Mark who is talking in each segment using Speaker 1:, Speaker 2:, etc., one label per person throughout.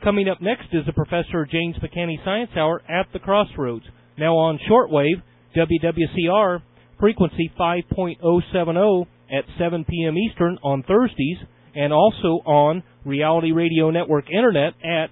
Speaker 1: Coming up next is the Professor James McCanney Science Hour at the Crossroads. Now on shortwave, WWCR, frequency 5.070 at 7 p.m. Eastern on Thursdays, and also on Reality Radio Network Internet at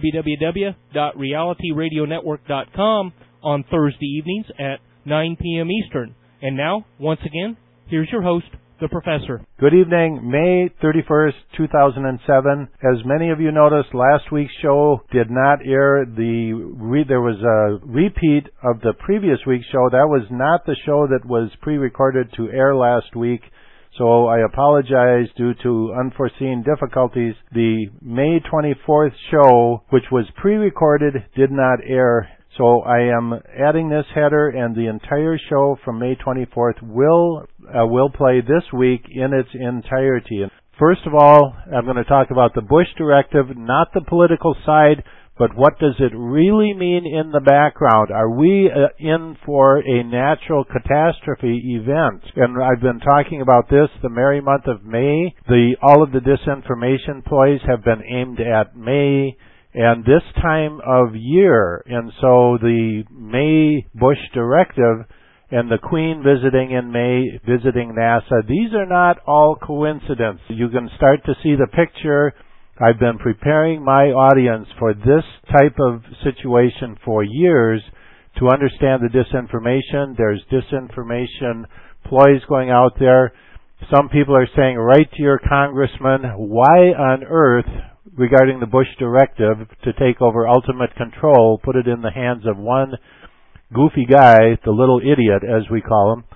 Speaker 1: www.realityradionetwork.com on Thursday evenings at 9 p.m. Eastern. And now, once again, here's your host, the Professor.
Speaker 2: Good evening, May 31st, 2007. As many of you noticed, last week's show did not air. There was a repeat of the previous week's show. That was not the show that was pre-recorded to air last week. So I apologize due to unforeseen difficulties. The May 24th show, which was pre-recorded, did not air. So I am adding this header, and the entire show from May 24th will play this week in its entirety. First of all, I'm going to talk about the Bush Directive, not the political side, but what does it really mean in the background? Are we in for a natural catastrophe event? And I've been talking about this the merry month of May. All of the disinformation ploys have been aimed at May and this time of year. And so the May Bush Directive and the Queen visiting in May, visiting NASA, these are not all coincidence. You can start to see the picture. I've been preparing my audience for this type of situation for years to understand the disinformation. There's disinformation ploys going out there. Some people are saying, write to your congressman, why on earth, regarding the Bush Directive to take over ultimate control, put it in the hands of one goofy guy, the little idiot as we call him.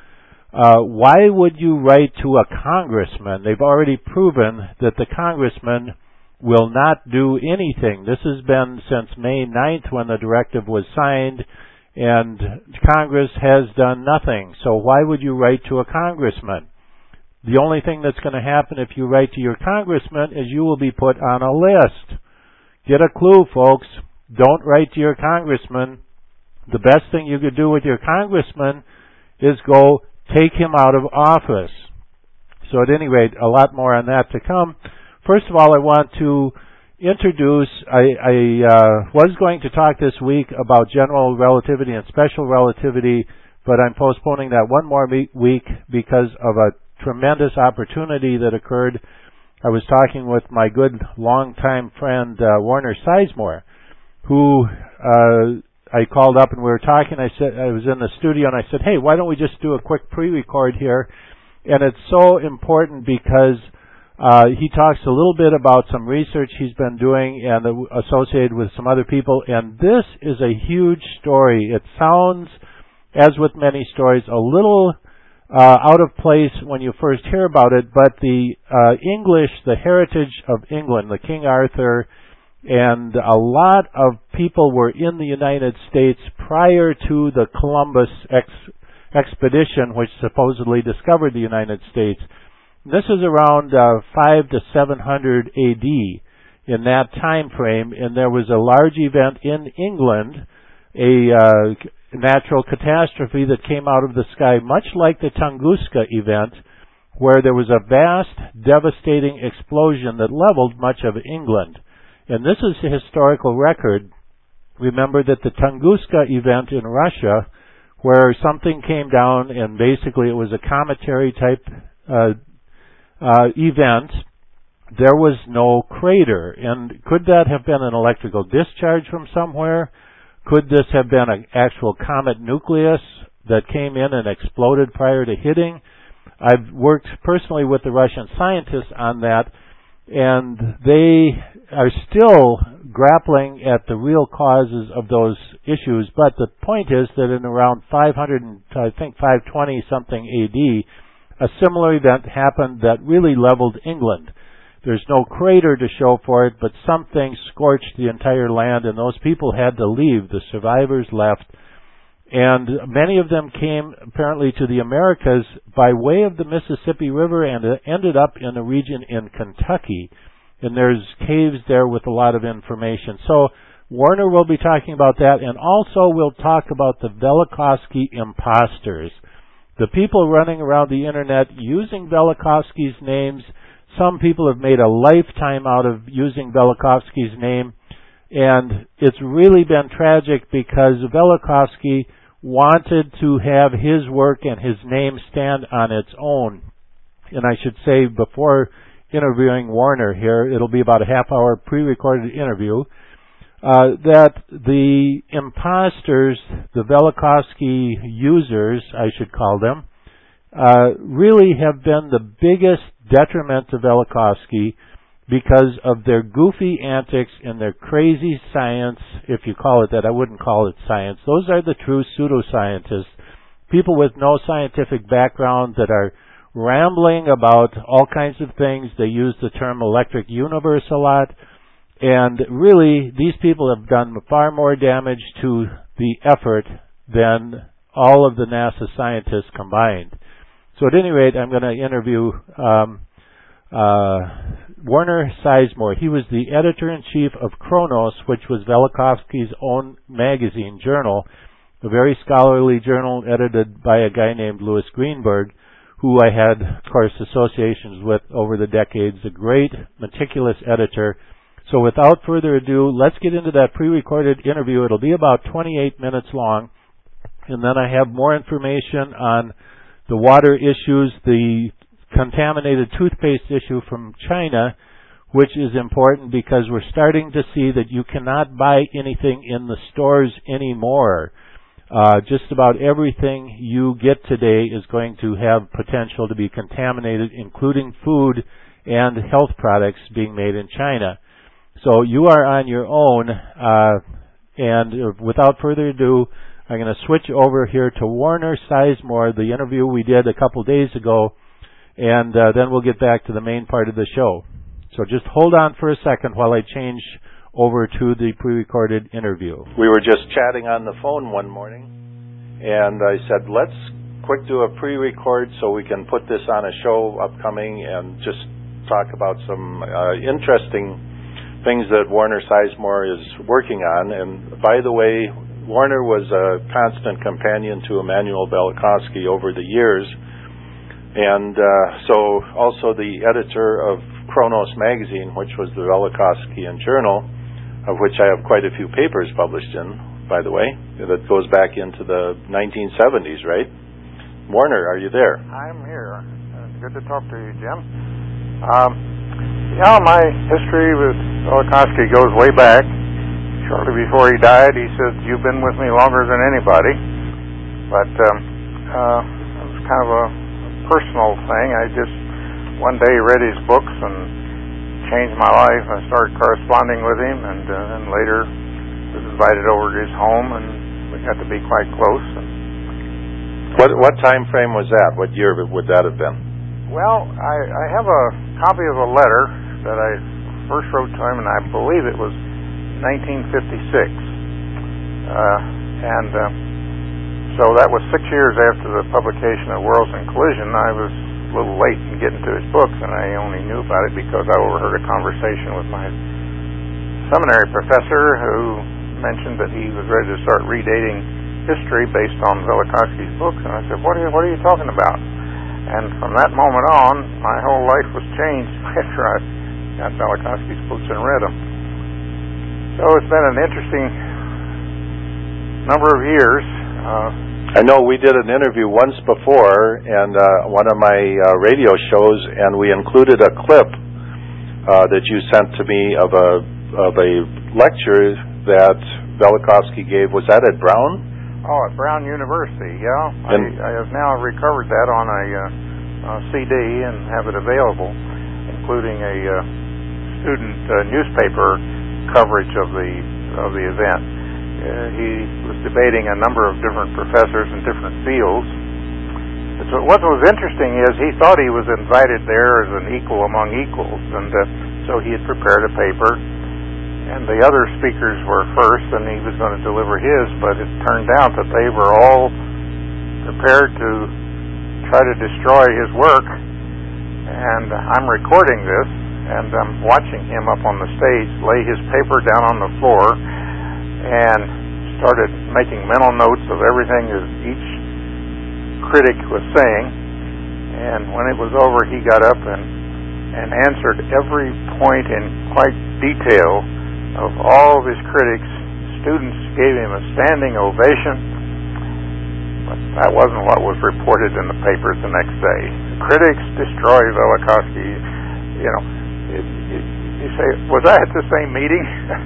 Speaker 2: Why would you write to a congressman? They've already proven that the congressman will not do anything. This has been since May 9th when the directive was signed, and Congress has done nothing. So why would you write to a congressman? The only thing that's going to happen if you write to your congressman is you will be put on a list. Get a clue, folks. Don't write to your congressman. The best thing you could do with your congressman is go take him out of office. So at any rate, a lot more on that to come. First of all, I want to introduce, I was going to talk this week about general relativity and special relativity, but I'm postponing that one more week because of a tremendous opportunity that occurred. I was talking with my good longtime friend Warner Sizemore, who I called up and we were talking. I was in the studio and I said, hey, why don't we just do a quick pre-record here? And it's so important because he talks a little bit about some research he's been doing and associated with some other people. And this is a huge story. It sounds, as with many stories, a little out of place when you first hear about it, but the English, the heritage of England, the King Arthur, and a lot of people were in the United States prior to the Columbus expedition, which supposedly discovered the United States. This is around 5 to 700 AD in that time frame, and there was a large event in England, a natural catastrophe that came out of the sky, much like the Tunguska event, where there was a vast, devastating explosion that leveled much of England. And this is a historical record. Remember that the Tunguska event in Russia, where something came down and basically it was a cometary type event, there was no crater. And could that have been an electrical discharge from somewhere? Could this have been an actual comet nucleus that came in and exploded prior to hitting? I've worked personally with the Russian scientists on that, and they are still grappling at the real causes of those issues. But the point is that in around 520 something AD, a similar event happened that really leveled England. There's no crater to show for it, but something scorched the entire land, and those people had to leave. The survivors left. And many of them came apparently to the Americas by way of the Mississippi River and ended up in a region in Kentucky. And there's caves there with a lot of information. So Warner will be talking about that, and also we'll talk about the Velikovsky imposters. The people running around the internet using Velikovsky's names. Some people have made a lifetime out of using Velikovsky's name. And it's really been tragic because Velikovsky wanted to have his work and his name stand on its own. And I should say, before interviewing Warner here, it'll be about a half-hour pre-recorded interview, that the imposters, the Velikovsky users, I should call them, really have been the biggest detriment to Velikovsky because of their goofy antics and their crazy science, if you call it that. I wouldn't call it science. Those are the true pseudoscientists, people with no scientific background that are rambling about all kinds of things. They use the term electric universe a lot. And really, these people have done far more damage to the effort than all of the NASA scientists combined. So at any rate, I'm going to interview Werner Sizemore. He was the editor-in-chief of Kronos, which was Velikovsky's own magazine journal, a very scholarly journal edited by a guy named Louis Greenberg, who I had, of course, associations with over the decades, a great, meticulous editor. So without further ado, let's get into that pre-recorded interview. It'll be about 28 minutes long, and then I have more information on the water issues, the contaminated toothpaste issue from China, which is important because we're starting to see that you cannot buy anything in the stores anymore. Just about everything you get today is going to have potential to be contaminated, including food and health products being made in China. So you are on your own, and without further ado, I'm going to switch over here to Werner Sizemore, the interview we did a couple days ago, and then we'll get back to the main part of the show. So just hold on for a second while I change over to the pre-recorded interview. We were just chatting on the phone one morning, and I said, let's quick do a pre-record so we can put this on a show upcoming and just talk about some interesting things that Werner Sizemore is working on. And by the way, Werner was a constant companion to Emanuel Velikovsky over the years, and so also the editor of Kronos magazine, which was the Velikovskyan journal, of which I have quite a few papers published in, by the way, that goes back into the 1970s, right? Werner, are you there?
Speaker 3: I'm here. It's good to talk to you, Jim. My history with Velikovsky goes way back. Shortly before he died, he said, "You've been with me longer than anybody." But it was kind of a personal thing. I just one day read his books and changed my life. I started corresponding with him, and then later was invited over to his home, and we got to be quite close.
Speaker 2: What time frame was that? What year would that have been?
Speaker 3: Well, I have a copy of a letter that I first wrote to him, and I believe it was 1956. So that was 6 years after the publication of Worlds in Collision. I was a little late in getting to his books, and I only knew about it because I overheard a conversation with my seminary professor who mentioned that he was ready to start redating history based on Velikovsky's books. And I said, what are you talking about? And from that moment on, my whole life was changed after I got Velikovsky's books and read them. So it's been an interesting number of years.
Speaker 2: I know we did an interview once before, and one of my radio shows, and we included a clip that you sent to me of a lecture that Velikovsky gave. Was that at Brown?
Speaker 3: Oh, at Brown University, yeah. I have now recovered that on a CD and have it available, including a student newspaper coverage of the event. He was debating a number of different professors in different fields. So what was interesting is he thought he was invited there as an equal among equals, and so he had prepared a paper, and the other speakers were first, and he was going to deliver his, but it turned out that they were all prepared to try to destroy his work, and I'm recording this, and I'm watching him up on the stage lay his paper down on the floor and started making mental notes of everything that each critic was saying. And when it was over, he got up and answered every point in quite detail of all of his critics, students gave him a standing ovation. But that wasn't what was reported in the papers the next day. The critics destroy Velikovsky. You know, you say, was I at the same meeting?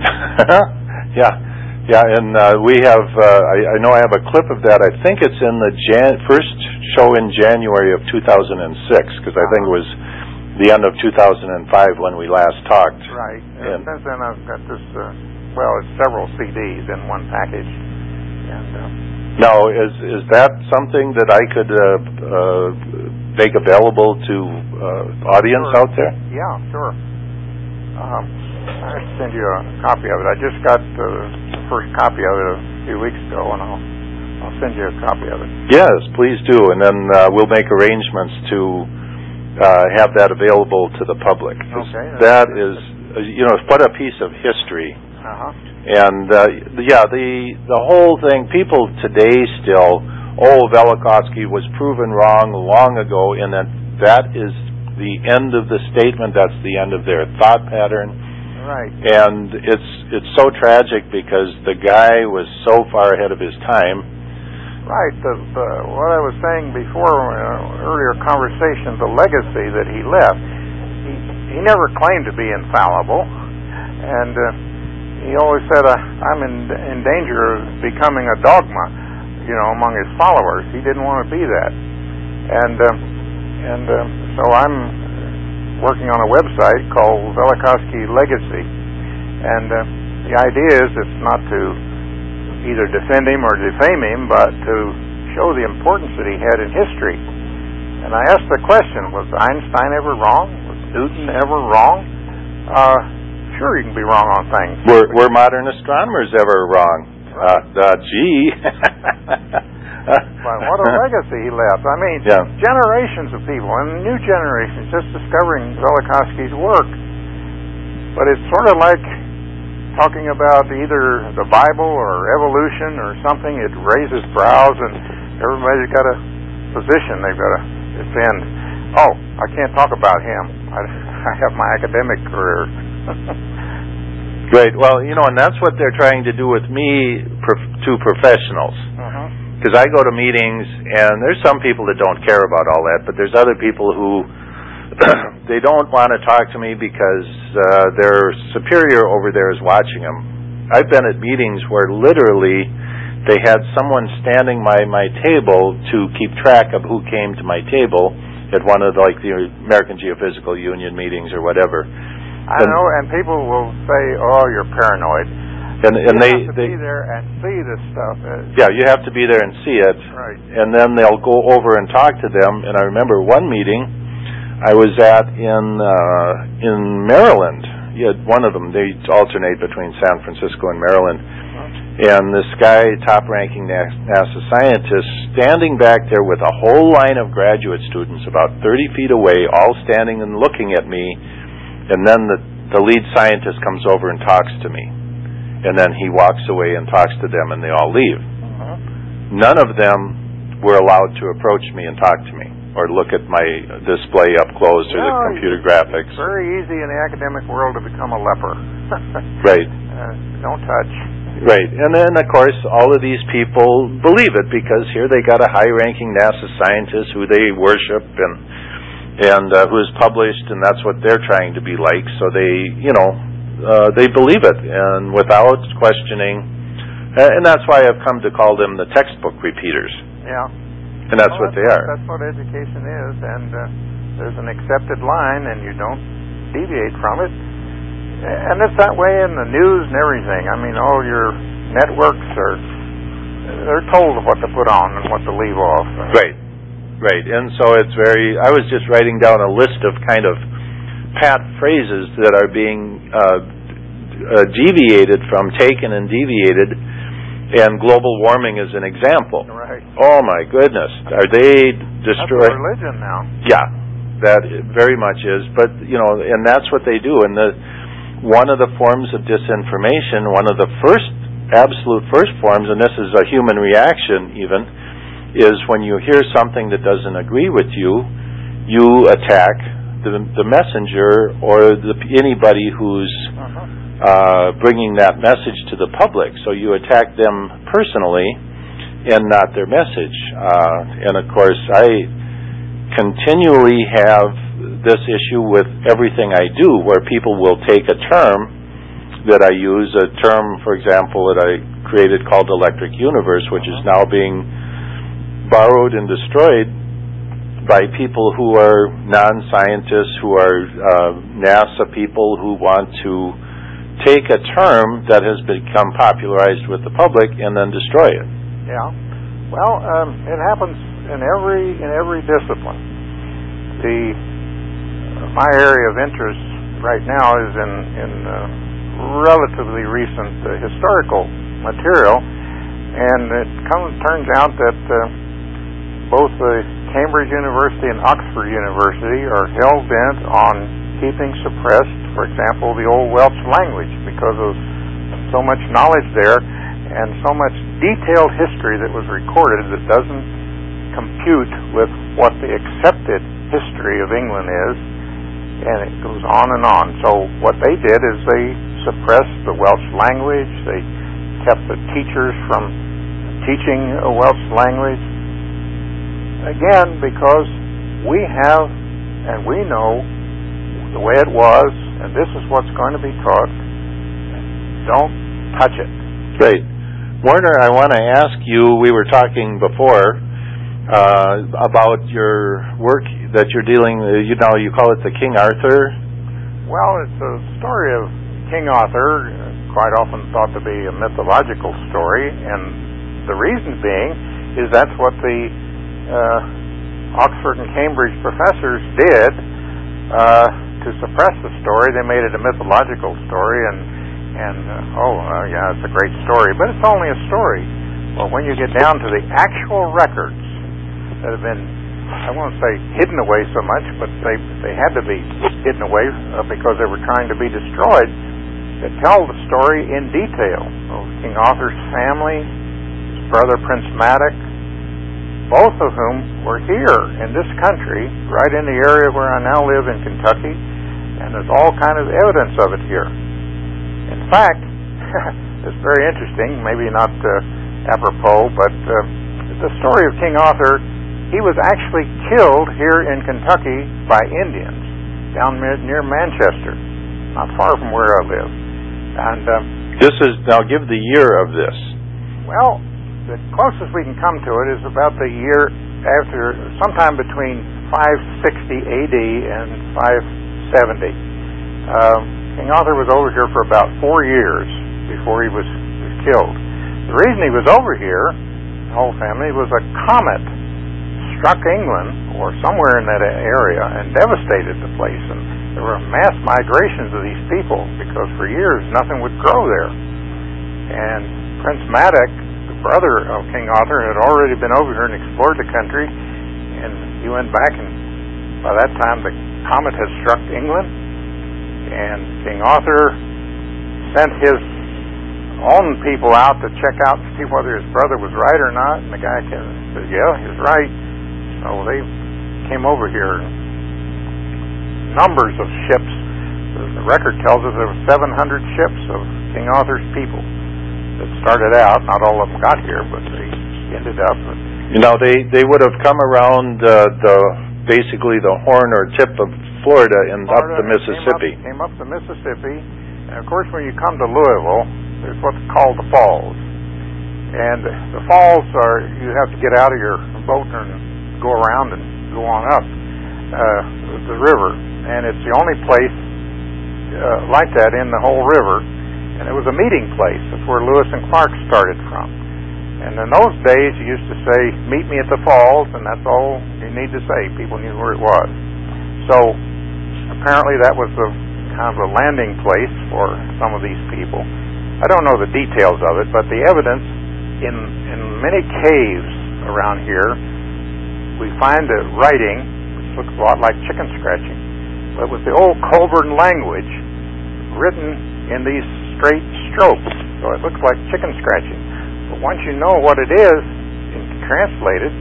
Speaker 2: Yeah, and we have, I know I have a clip of that. I think it's in the first show in January of 2006, because I think it was the end of 2005 when we last talked.
Speaker 3: Right. And since then I've got this, it's several CDs in one package. And
Speaker 2: now, is that something that I could make available to audience out there?
Speaker 3: Yeah, sure. I'll send you a copy of it. I just got the first copy of it a few weeks ago, and I'll send you a copy of it.
Speaker 2: Yes, please do, and then we'll make arrangements to have that available to the public.
Speaker 3: Okay.
Speaker 2: That is, what a piece of history.
Speaker 3: Uh-huh.
Speaker 2: And the whole thing, people today still, Velikovsky was proven wrong long ago, and that is the end of the statement. That's the end of their thought pattern.
Speaker 3: Right.
Speaker 2: And it's so tragic because the guy was so far ahead of his time.
Speaker 3: Right. What I was saying before, earlier conversation, the legacy that he left, he never claimed to be infallible, and he always said, I'm in danger of becoming a dogma, among his followers. He didn't want to be that. And so I'm working on a website called Velikovsky Legacy. And the idea is it's not to either defend him or defame him, but to show the importance that he had in history. And I asked the question, was Einstein ever wrong? Was Newton ever wrong? Sure, you can be wrong on things.
Speaker 2: Were modern astronomers ever wrong? Gee.
Speaker 3: But what a legacy he left. I mean, generations of people, and new generations, just discovering Velikovsky's work. But it's sort of like talking about either the Bible or evolution or something. It raises brows, and everybody's got a position they've got to defend. Oh, I can't talk about him. I have my academic career.
Speaker 2: Great. Well, and that's what they're trying to do with me to professionals. Because I go to meetings, and there's some people that don't care about all that, but there's other people who they don't want to talk to me because their superior over there is watching them. I've been at meetings where literally they had someone standing by my table to keep track of who came to my table at one of the American Geophysical Union meetings or whatever.
Speaker 3: I know, and people will say, "Oh, you're paranoid."
Speaker 2: And
Speaker 3: you have to be there and see this stuff.
Speaker 2: Yeah, you have to be there and see it.
Speaker 3: Right.
Speaker 2: And then they'll go over and talk to them. And I remember one meeting I was at in Maryland. You had one of them. They alternate between San Francisco and Maryland. And this guy, top-ranking NASA scientist, standing back there with a whole line of graduate students about 30 feet away, all standing and looking at me. And then the lead scientist comes over and talks to me. And then he walks away and talks to them, and they all leave. None of them were allowed to approach me and talk to me or look at my display up close or the computer graphics.
Speaker 3: It's very easy in the academic world to become a leper.
Speaker 2: Right.
Speaker 3: Don't touch.
Speaker 2: Right. And then, of course, all of these people believe it because here they got a high-ranking NASA scientist who they worship and who is published, and that's what they're trying to be like. So they believe it, and without questioning, and that's why I've come to call them the textbook repeaters.
Speaker 3: Yeah.
Speaker 2: And that's what they are.
Speaker 3: That's what education is, and there's an accepted line, and you don't deviate from it. And it's that way in the news and everything. I mean, all your networks they're told what to put on and what to leave off.
Speaker 2: Right. And so it's I was just writing down a list of kind of pat phrases that are being deviated from, taken and deviated, and global warming is an example.
Speaker 3: Right.
Speaker 2: Oh my goodness, are they destroying?
Speaker 3: That's a religion now.
Speaker 2: Yeah, that very much is. But and that's what they do. And one of the forms of disinformation, one of the absolute first forms, and this is a human reaction even, is when you hear something that doesn't agree with you, you attack the messenger or anybody who's bringing that message to the public. So you attack them personally and not their message. And of course, I continually have this issue with everything I do, where people will take a term that I use, a term, for example, that I created called Electric Universe, which is now being borrowed and destroyed by people who are non-scientists, who are NASA people who want to take a term that has become popularized with the public and then destroy it.
Speaker 3: Yeah. Well, it happens in every discipline. My area of interest right now is in relatively recent historical material, and it turns out that both the Cambridge University and Oxford University are hell-bent on keeping suppressed, for example, the Old Welsh language, because of so much knowledge there and so much detailed history that was recorded that doesn't compute with what the accepted history of England is, and it goes on and on. So what they did is they suppressed the Welsh language. They kept the teachers from teaching a Welsh language. Again, because we have and we know the way it was, and this is what's going to be taught. Don't touch it.
Speaker 2: Great. Warner, I want to ask you, we were talking before about your work that you're dealing, you call it the King Arthur?
Speaker 3: Well, it's a story of King Arthur, quite often thought to be a mythological story, and the reason being is that's what the Oxford and Cambridge professors did to suppress the story. They made it a mythological story, yeah, it's a great story, but it's only a story. Well, when you get down to the actual records that have been, I won't say hidden away so much, but they had to be hidden away because they were trying to be destroyed, that tell the story in detail of King Arthur's family, his brother Prince Madoc, both of whom were here in this country, right in the area where I now live in Kentucky, and there's all kind of evidence of it here. In fact, it's very interesting, maybe not apropos, but the story of King Arthur, he was actually killed here in Kentucky by Indians down near Manchester, not far from where I live. And
Speaker 2: now give the year of this.
Speaker 3: Well, the closest we can come to it is about the year after, sometime between 560 AD and 570. King Arthur was over here for about 4 years before he was killed. The reason he was over here, the whole family, was a comet struck England or somewhere in that area and devastated the place, and there were mass migrations of these people because for years nothing would grow there. And Prince Madoc, the brother of King Arthur, had already been over here and explored the country, and he went back, and by that time the comet had struck England. And King Arthur sent his own people out to check out and see whether his brother was right or not. And the guy said, yeah, he's right. So they came over here. Numbers of ships. The record tells us there were 700 ships of King Arthur's people that started out. Not all of them got here, but they ended up.
Speaker 2: They would have come around basically the horn or tip of Florida and up the Mississippi.
Speaker 3: Came up the Mississippi, and of course when you come to Louisville, there's what's called the falls. And the falls are, you have to get out of your boat and go around and go on up the river. And it's the only place like that in the whole river. And it was a meeting place. That's where Lewis and Clark started from. And in those days, you used to say, meet me at the falls, and that's all you need to say. People knew where it was. So apparently that was kind of a landing place for some of these people. I don't know the details of it, but the evidence in many caves around here, we find a writing which looks a lot like chicken scratching, but with the old Colburn language written in these straight strokes. So it looks like chicken scratching. But once you know what it is, you can translate it.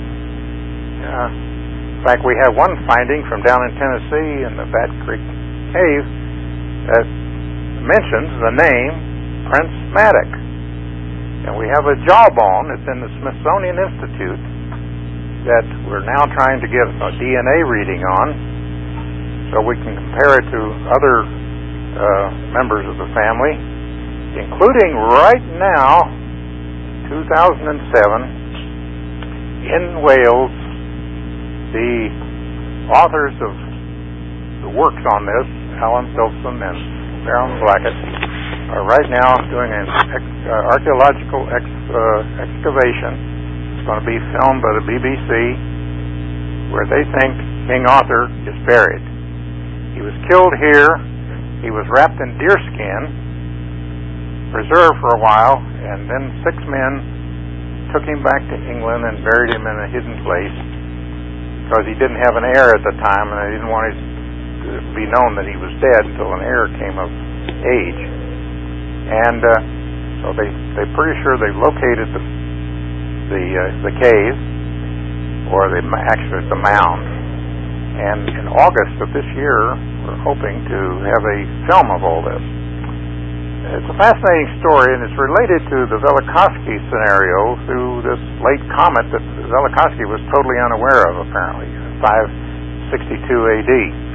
Speaker 3: In fact, we have one finding from down in Tennessee in the Bat Creek Cave that mentions the name Prince Madoc. And we have a jawbone that's in the Smithsonian Institute that we're now trying to get a DNA reading on so we can compare it to other members of the family, including right now, 2007, in Wales, the authors of the works on this, Alan Philson and Baron Blackett, are right now doing an archaeological excavation. It's going to be filmed by the BBC, where they think King Arthur is buried. He was killed here. He was wrapped in deerskin, preserved for a while, and then 6 men took him back to England and buried him in a hidden place because he didn't have an heir at the time, and they didn't want it to be known that he was dead until an heir came of age. And so they're pretty sure they located the cave, or actually the mound. And in August of this year, we're hoping to have a film of all this. It's a fascinating story, and it's related to the Velikovsky scenario through this late comet that Velikovsky was totally unaware of, apparently, 562 AD.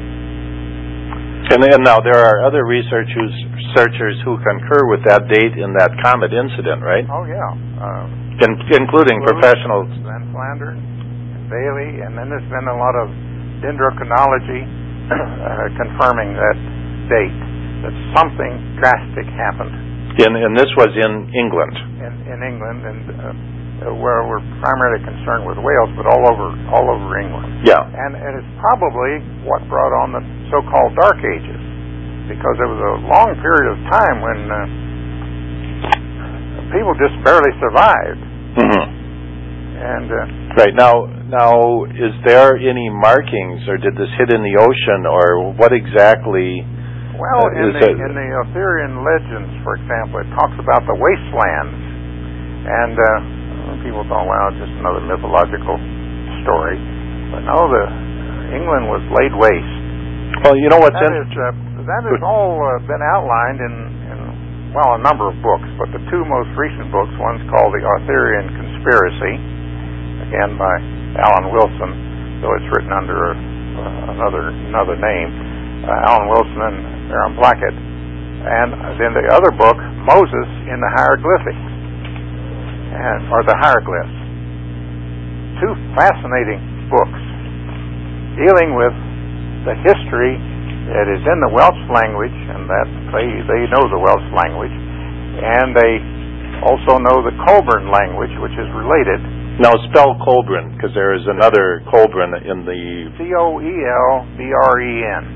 Speaker 2: And now there are other researchers who concur with that date in that comet incident, right?
Speaker 3: Oh, yeah.
Speaker 2: Including professionals.
Speaker 3: Van Flandern, and Bailey, and then there's been a lot of dendrochronology confirming that date, that something drastic happened.
Speaker 2: And this was in England.
Speaker 3: In England, and where we're primarily concerned with Wales, but all over England.
Speaker 2: Yeah.
Speaker 3: And it's probably what brought on the so-called Dark Ages, because there was a long period of time when people just barely survived.
Speaker 2: Mm-hmm.
Speaker 3: And
Speaker 2: right now, is there any markings, or did this hit in the ocean, or what exactly?
Speaker 3: Well, in the Arthurian legends, for example, it talks about the wastelands, and people thought, well, it's just another mythological story. But no, England was laid waste.
Speaker 2: Well, you know what's
Speaker 3: that has all been outlined in a number of books, but the 2 most recent books, one's called The Arthurian Conspiracy, again by Alan Wilson, though it's written under another name, Alan Wilson and Baron Blackett, and then the other book, Moses in the Hieroglyphics, or the Hieroglyphs. 2 fascinating books dealing with the history that is in the Welsh language, and that they know the Welsh language, and they also know the Colburn language, which is related.
Speaker 2: Now spell Colburn, because there is another Colburn in the...
Speaker 3: Coelbren.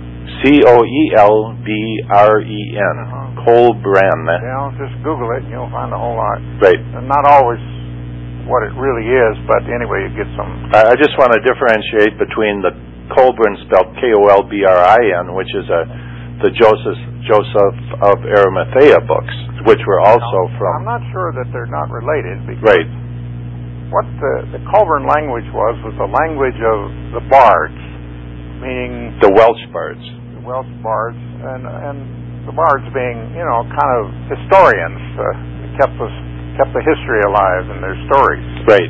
Speaker 2: Coelbren. Colburn.
Speaker 3: Yeah, just Google it and you'll find a whole lot.
Speaker 2: Right.
Speaker 3: And not always what it really is, but anyway, you get some...
Speaker 2: I just want to differentiate between the Colburn, spelled Kolbrin, which is the Joseph of Arimathea books, which were also from...
Speaker 3: I'm not sure that they're not related, because
Speaker 2: right.
Speaker 3: What the Colburn language was the language of the bards, meaning...
Speaker 2: The Welsh bards.
Speaker 3: The Welsh bards, and the bards being, kind of historians, kept the history alive in their stories.
Speaker 2: Right.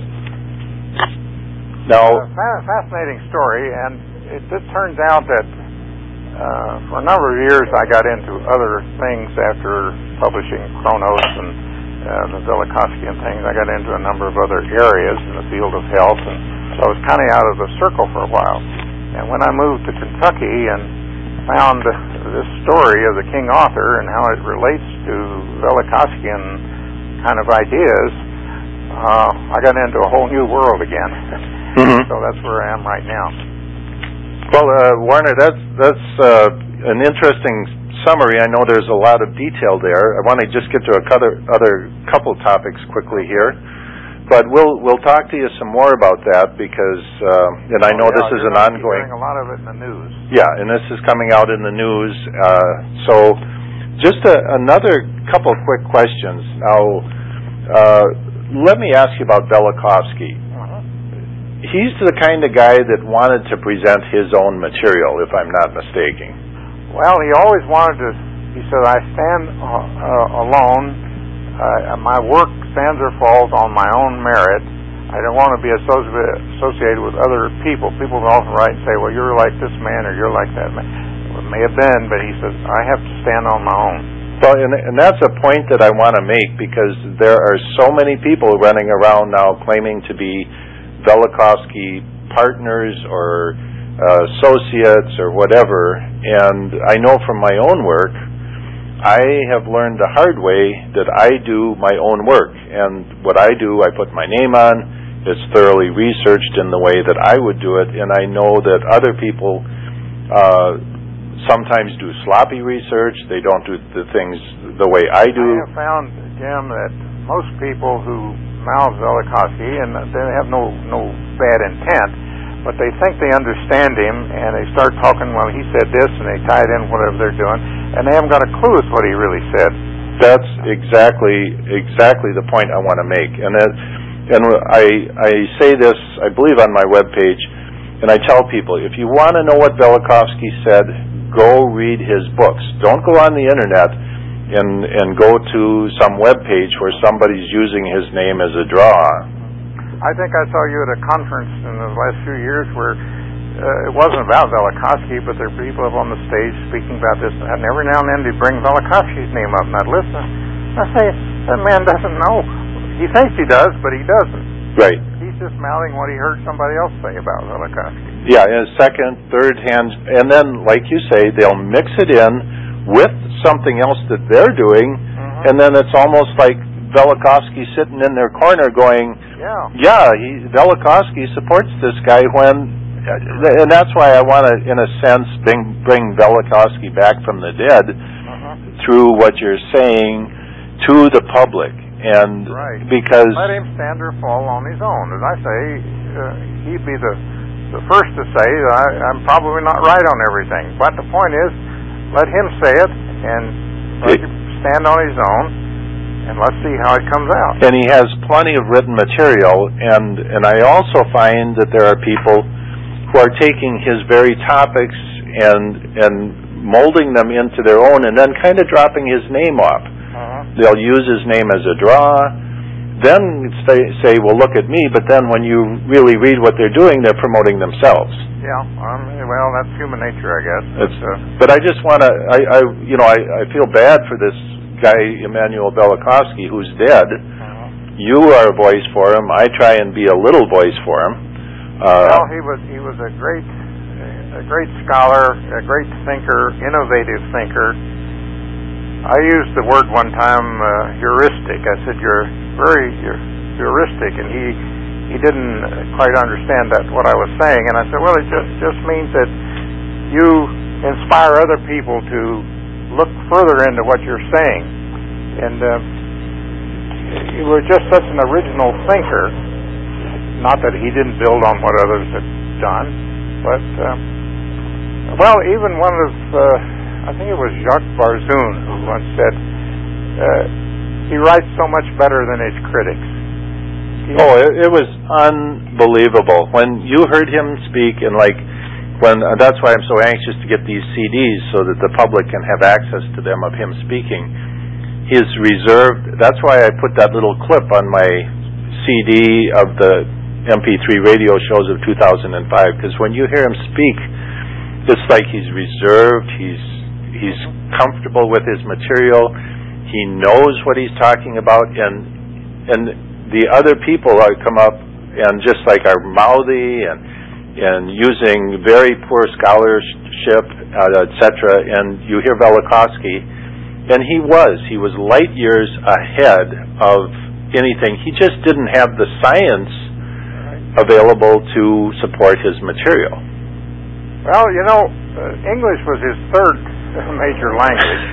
Speaker 2: Now,
Speaker 3: fascinating story, and it just turns out that for a number of years I got into other things after publishing Chronos and the Velikovsky things. I got into a number of other areas in the field of health, and so I was kind of out of the circle for a while. And when I moved to Kentucky and found this story of the King Arthur and how it relates to Velikovskyan kind of ideas, I got into a whole new world again.
Speaker 2: Mm-hmm.
Speaker 3: So that's where I am right now.
Speaker 2: Well, Warner, that's an interesting summary. I know there's a lot of detail there. I want to just get to other couple topics quickly here, but we'll talk to you some more about that because, and I know this is an ongoing.
Speaker 3: A lot of it in the news.
Speaker 2: Yeah, and this is coming out in the news. So, just another couple quick questions. Now, let me ask you about Velikovsky. He's the kind of guy that wanted to present his own material, if I'm not mistaken.
Speaker 3: Well, he always wanted to He said, I stand alone. My work stands or falls on my own merit. I don't want to be associated with other people. People often write and say, well, you're like this man or you're like that man. Well, it may have been, but he says, I have to stand on my own.
Speaker 2: Well, and that's a point that I want to make, because there are so many people running around now claiming to be Velikovsky partners or associates or whatever, and I know from my own work, I have learned the hard way that I do my own work, and what I do, I put my name on. It's thoroughly researched in the way that I would do it, and I know that other people sometimes do sloppy research. They don't do the things the way I do.
Speaker 3: I have found, Jim, that most people who mouth Velikovsky, and they have no bad intent, but they think they understand him, and they start talking, well, he said this, and they tie it in whatever they're doing, and they haven't got a clue as what he really said.
Speaker 2: That's exactly the point I want to make. And I say this, I believe, on my webpage, and I tell people, if you want to know what Velikovsky said, go read his books. Don't go on the internet and go to some webpage where somebody's using his name as a draw.
Speaker 3: I think I saw you at a conference in the last few years where it wasn't about Velikovsky, but there were people up on the stage speaking about this, and every now and then they'd bring Velikovsky's name up, and I'd listen. I say, that man doesn't know. He thinks he does, but he doesn't.
Speaker 2: Right.
Speaker 3: He's just mouthing what he heard somebody else say about Velikovsky.
Speaker 2: Yeah, in second, third hand, and then, like you say, they'll mix it in with something else that they're doing, and then it's almost like Velikovsky sitting in their corner going, Velikovsky supports this guy when, and that's why I want to, in a sense, bring Velikovsky back from the dead through what you're saying to the public. And because
Speaker 3: let him stand or fall on his own. As I say, he'd be the first to say I'm probably not right on everything. But the point is, let him say it and let him stand on his own, and let's see how it comes out.
Speaker 2: And he has plenty of written material, and I also find that there are people who are taking his very topics and molding them into their own, and then kind of dropping his name off. They'll use his name as a draw, then say, well, look at me, but then when you really read what they're doing, they're promoting themselves.
Speaker 3: Yeah, well, that's human nature, I guess.
Speaker 2: But I just want to, I feel bad for this guy, Emanuel Velikovsky, who's dead. You are a voice for him. I try and be a little voice for him.
Speaker 3: Well, he was a great scholar, a great thinker, innovative thinker. I used the word one time, heuristic. I said, you're heuristic, and he didn't quite understand what I was saying. And I said, well, it just means that you inspire other people to look further into what you're saying. And you were just such an original thinker. Not that he didn't build on what others had done, but well, even one of I think it was Jacques Barzun who once said, he writes so much better than his critics.
Speaker 2: It was unbelievable. When you heard him speak, and that's why I'm so anxious to get these CDs so that the public can have access to them of him speaking. His reserved, that's why I put that little clip on my CD of the MP3 radio shows of 2005, because when you hear him speak, it's like he's reserved, he's comfortable with his material, he knows what he's talking about, and the other people come up and just are mouthy and using very poor scholarship, etc. And you hear Velikovsky, and he was light years ahead of anything. He just didn't have the science available to support his material.
Speaker 3: Well, English was his third major language,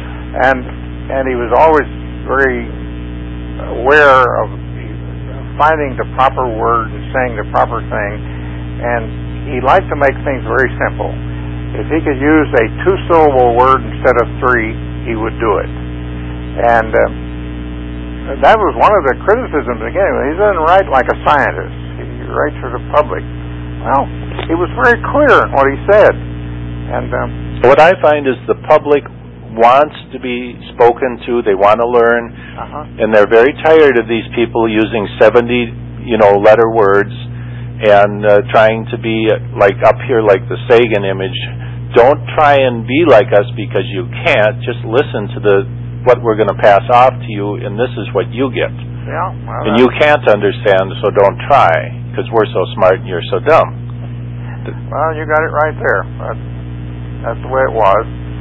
Speaker 3: and he was always very aware of finding the proper word and saying the proper thing, and he liked to make things very simple. If he could use a two-syllable word instead of three, he would do it. And that was one of the criticisms. Again, he doesn't write like a scientist. He writes for the public. Well, he was very clear in what he said. And
Speaker 2: what I find is the public wants to be spoken to. They want to learn, and they're very tired of these people using 70, letter words and trying to be like up here, like the Sagan image. Don't try and be like us because you can't. Just listen to what we're going to pass off to you, and this is what you get.
Speaker 3: Yeah. Well,
Speaker 2: and you can't understand, so don't try, because we're so smart and you're so dumb.
Speaker 3: Well, you got it right there. That's the way it was.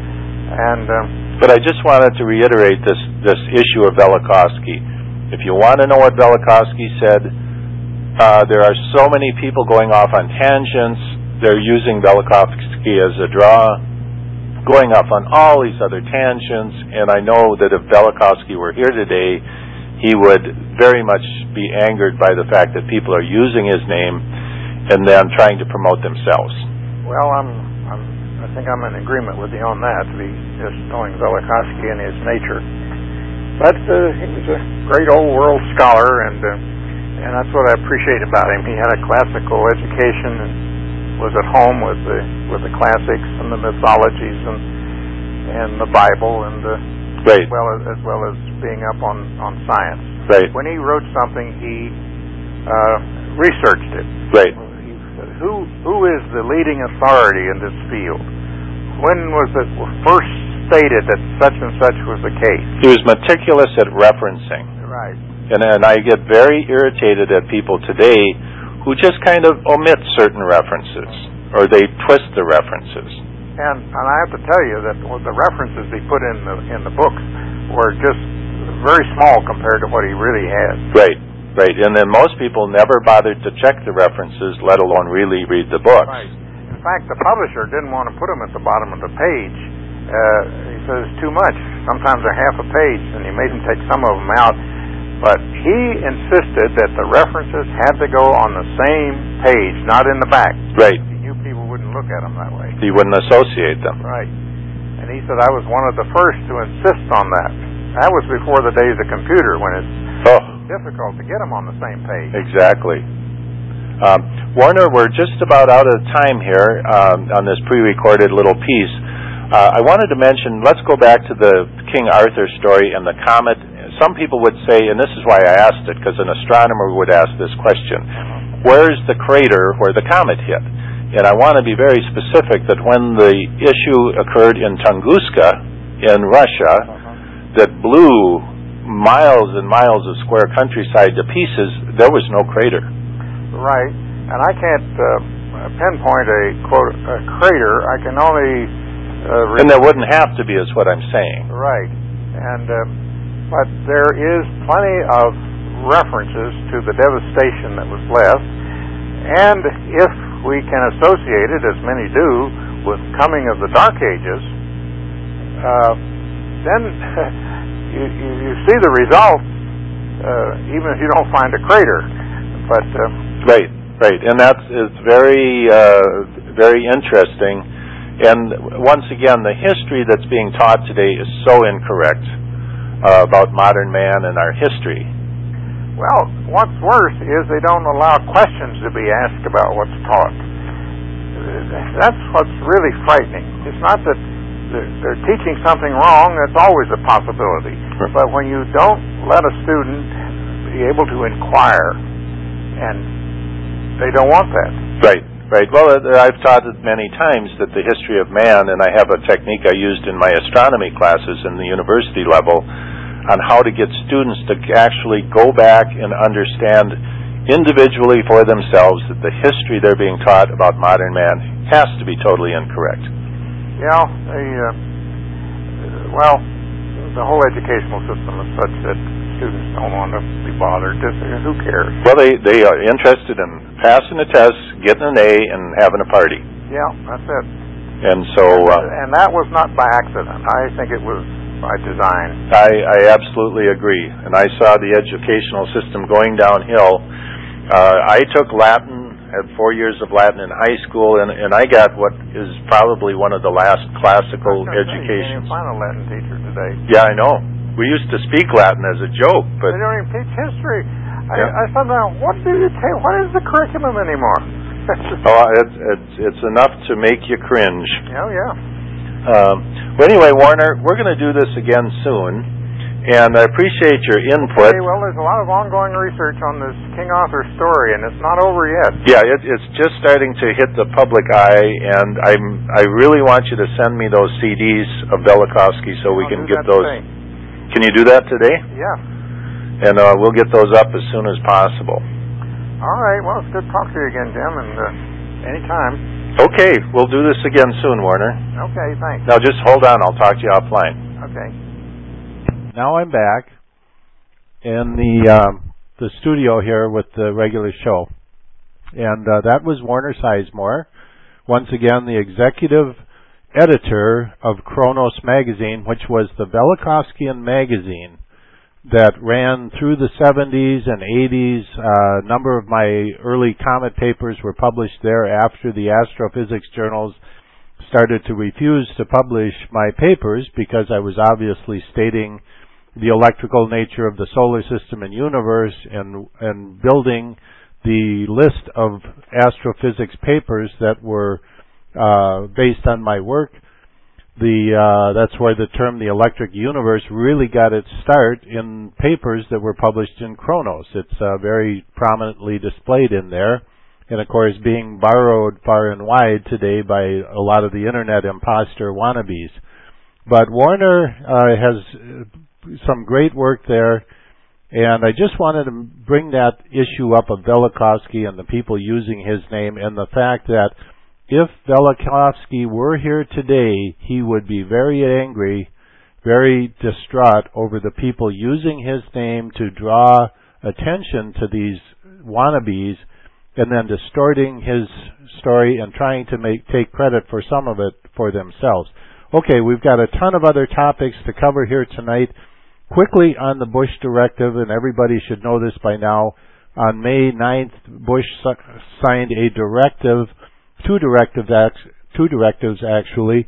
Speaker 3: And
Speaker 2: but I just wanted to reiterate this issue of Velikovsky. If you want to know what Velikovsky said, there are so many people going off on tangents. They're using Velikovsky as a draw, going off on all these other tangents. And I know that if Velikovsky were here today, he would very much be angered by the fact that people are using his name and then trying to promote themselves.
Speaker 3: Well, I think I'm in agreement with you on that, to be just knowing Velikovsky and his nature. But he was a great old world scholar, and that's what I appreciate about him. He had a classical education and was at home with the classics and the mythologies and the Bible and
Speaker 2: right.
Speaker 3: as well as being up on science.
Speaker 2: Right.
Speaker 3: When he wrote something, he researched it.
Speaker 2: Right.
Speaker 3: He said, who is the leading authority in this field? When was it first stated that such and such was the case?
Speaker 2: He was meticulous at referencing.
Speaker 3: Right.
Speaker 2: And I get very irritated at people today who just kind of omit certain references, or they twist the references.
Speaker 3: And I have to tell you that the references he put in the books were just very small compared to what he really had.
Speaker 2: Right. And then most people never bothered to check the references, let alone really read the books.
Speaker 3: Right. In fact, the publisher didn't want to put them at the bottom of the page. He says too much. Sometimes they're half a page, and he made him take some of them out. But he insisted that the references had to go on the same page, not in the back.
Speaker 2: Right.
Speaker 3: He knew people wouldn't look at them that way.
Speaker 2: He wouldn't associate them.
Speaker 3: Right. And he said I was one of the first to insist on that. That was before the days of computer, when it's difficult to get them on the same page.
Speaker 2: Exactly. Warner, we're just about out of time here on this pre-recorded little piece. I wanted to mention, let's go back to the King Arthur story and the comet. Some people would say, and this is why I asked it, because an astronomer would ask this question, where's the crater where the comet hit? And I want to be very specific that when the issue occurred in Tunguska in Russia, that blew miles and miles of square countryside to pieces, there was no crater.
Speaker 3: Right. And I can't pinpoint a crater. I can only...
Speaker 2: and there wouldn't have to be, is what I'm saying.
Speaker 3: Right. And but there is plenty of references to the devastation that was left. And if we can associate it, as many do, with coming of the Dark Ages, then you see the result, even if you don't find a crater. But
Speaker 2: right, and it's very, very interesting. And once again, the history that's being taught today is so incorrect about modern man and our history.
Speaker 3: Well, what's worse is they don't allow questions to be asked about what's taught. That's what's really frightening. It's not that they're teaching something wrong. That's always a possibility.
Speaker 2: Sure.
Speaker 3: But when you don't let a student be able to inquire, and they don't want that.
Speaker 2: Right. Well, I've taught it many times that the history of man, and I have a technique I used in my astronomy classes in the university level on how to get students to actually go back and understand individually for themselves that the history they're being taught about modern man has to be totally incorrect.
Speaker 3: Yeah, well, the whole educational system is such that students don't want to be bothered. Who cares?
Speaker 2: Well, they are interested in passing the test, getting an A, and having a party.
Speaker 3: Yeah, that's it.
Speaker 2: And so...
Speaker 3: and that was not by accident. I think it was by design.
Speaker 2: I absolutely agree. And I saw the educational system going downhill. I took Latin, had 4 years of Latin in high school, and I got what is probably one of the last classical educations.
Speaker 3: You can't even find a Latin teacher today.
Speaker 2: Yeah, I know. We used to speak Latin as a joke, but...
Speaker 3: They don't even teach history.
Speaker 2: Yeah.
Speaker 3: I said, now, what do you take? What is the curriculum anymore?
Speaker 2: It's enough to make you cringe.
Speaker 3: Yeah.
Speaker 2: Well, anyway, Warner, we're going to do this again soon, and I appreciate your input.
Speaker 3: Okay, well, there's a lot of ongoing research on this King Arthur story, and it's not over yet.
Speaker 2: Yeah, it's just starting to hit the public eye, and I really want you to send me those CDs of Velikovsky so we can get those.
Speaker 3: Today.
Speaker 2: Can you do that today?
Speaker 3: Yeah.
Speaker 2: And we'll get those up as soon as possible.
Speaker 3: All right. Well, it's good to talk to you again, Jim, and anytime.
Speaker 2: Okay, we'll do this again soon, Warner.
Speaker 3: Okay, thanks.
Speaker 2: Now just hold on. I'll talk to you offline.
Speaker 3: Okay.
Speaker 2: Now I'm back in the studio here with the regular show. And that was Warner Sizemore, once again the executive editor of Kronos magazine, which was the Velikovskyan magazine that ran through the 70s and 80s. A number of my early comet papers were published there after the astrophysics journals started to refuse to publish my papers because I was obviously stating the electrical nature of the solar system and universe and building the list of astrophysics papers that were based on my work. That's where the term the electric universe really got its start, in papers that were published in Kronos. It's very prominently displayed in there, and of course being borrowed far and wide today by a lot of the internet imposter wannabes. But Warner has some great work there, and I just wanted to bring that issue up of Velikovsky and the people using his name, and the fact that if Velikovsky were here today, he would be very angry, very distraught over the people using his name to draw attention to these wannabes and then distorting his story and trying to take credit for some of it for themselves. Okay, we've got a ton of other topics to cover here tonight. Quickly on the Bush directive, and everybody should know this by now, on May 9th, Bush signed a directive, two directives actually,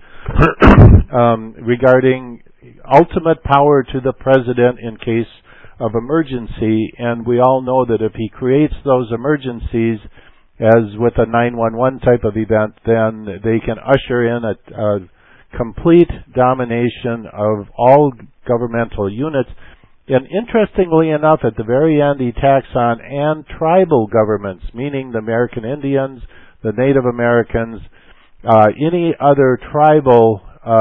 Speaker 2: regarding ultimate power to the president in case of emergency. And we all know that if he creates those emergencies, as with a 911 type of event, then they can usher in a complete domination of all governmental units. And interestingly enough, at the very end, he tacks on and tribal governments, meaning the American Indians, the Native Americans, any other tribal,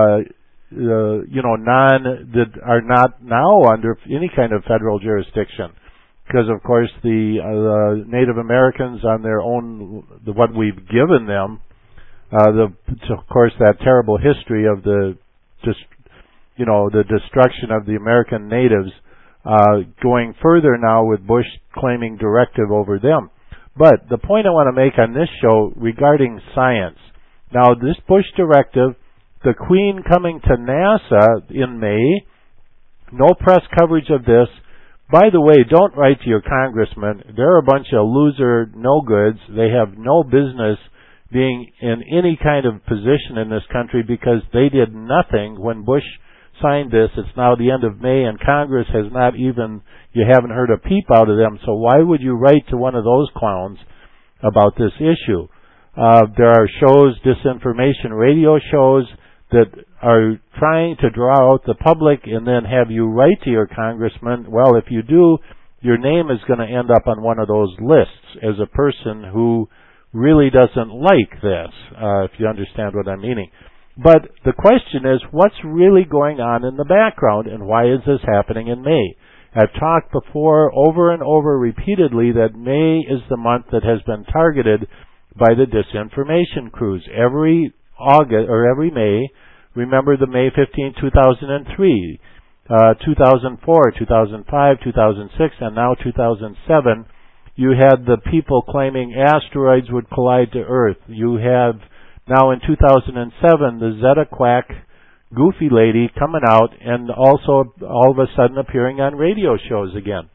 Speaker 2: that are not now under any kind of federal jurisdiction. Because, of course, the Native Americans on their own, what we've given them, of course, that terrible history of the destruction of the American natives, going further now with Bush claiming directive over them. But the point I want to make on this show regarding science, now this Bush directive, the Queen coming to NASA in May, no press coverage of this. By the way, don't write to your congressman. They're a bunch of loser no-goods. They have no business being in any kind of position in this country because they did nothing when Bush signed this. It's now the end of May, and Congress has not even, you haven't heard a peep out of them. So why would you write to one of those clowns about this issue? There are shows, disinformation radio shows, that are trying to draw out the public and then have you write to your congressman. Well, if you do, your name is going to end up on one of those lists as a person who really doesn't like this, if you understand what I'm meaning. But the question is, what's really going on in the background, and why is this happening in May? I've talked before over and over repeatedly that May is the month that has been targeted by the disinformation crews. Every August or every May, remember the May 15, 2003, 2004, 2005, 2006, and now 2007, you had the people claiming asteroids would collide to Earth. You have now in 2007 the Zeta Quack goofy lady coming out and also all of a sudden appearing on radio shows again.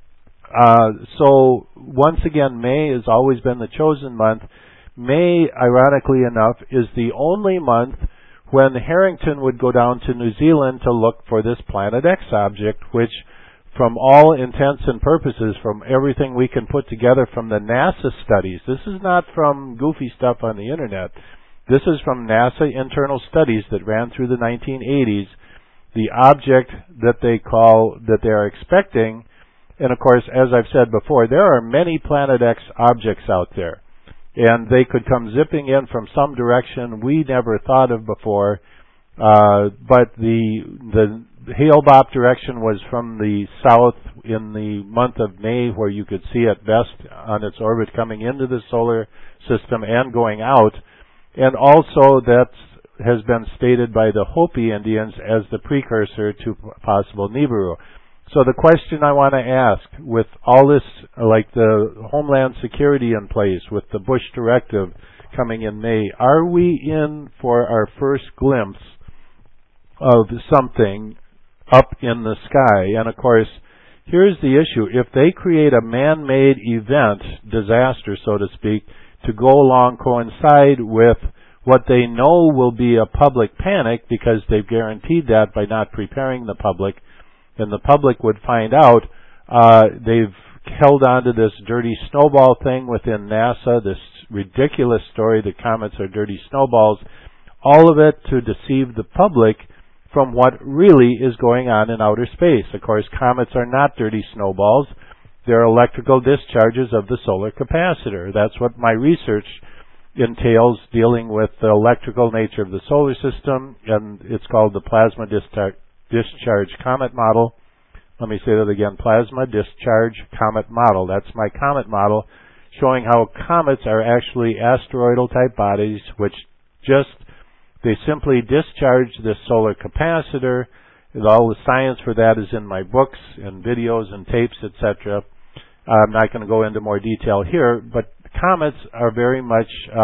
Speaker 2: So once again, May has always been the chosen month. May, ironically enough, is the only month when Harrington would go down to New Zealand to look for this Planet X object, which, from all intents and purposes, from everything we can put together from the NASA studies, this is not from goofy stuff on the internet. This is from NASA internal studies that ran through the 1980s. The object that they are expecting, and of course, as I've said before, there are many Planet X objects out there, and they could come zipping in from some direction we never thought of before. But the Hale-Bopp direction was from the south in the month of May, where you could see it best on its orbit coming into the solar system and going out. And also that has been stated by the Hopi Indians as the precursor to possible Nibiru. So the question I want to ask, with all this, like the Homeland Security in place, with the Bush Directive coming in May, are we in for our first glimpse of something up in the sky? And of course, here's the issue. If they create a man-made event, disaster, so to speak, to go along, coincide with what they know will be a public panic, because they've guaranteed that by not preparing the public, and the public would find out, they've held on to this dirty snowball thing within NASA, this ridiculous story that comets are dirty snowballs, all of it to deceive the public from what really is going on in outer space. Of course, comets are not dirty snowballs. They're electrical discharges of the solar capacitor. That's what my research entails, dealing with the electrical nature of the solar system, and it's called the plasma discharge comet model. Let me say that again, plasma discharge comet model. That's my comet model, showing how comets are actually asteroidal type bodies, which they simply discharge this solar capacitor. All the science for that is in my books and videos and tapes, etc. I'm not going to go into more detail here, but comets are very much